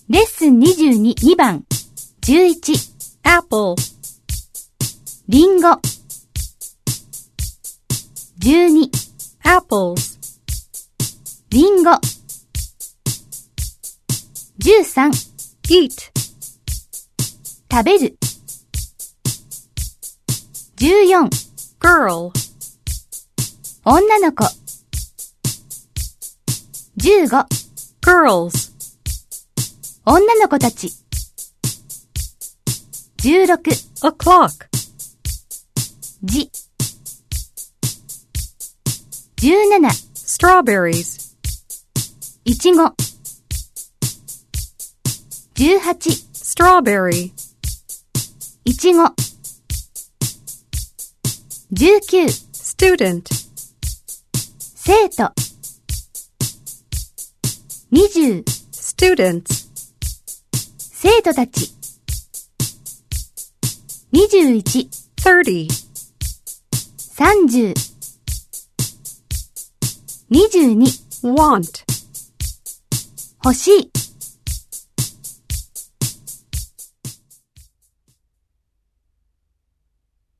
レッスン22、2番。11。 apple, リンゴ。12。 apples, リンゴ。13。 eat, 食べる。14。 girl, 女の子。15。 girls, 女の子たち。16。 a clock, じ。17。 strawberries, いちご。18。 strawberry, いちご。19。 student, 生徒。20。 students, 生徒たち。21。 30, 30。22。 want, 欲しい。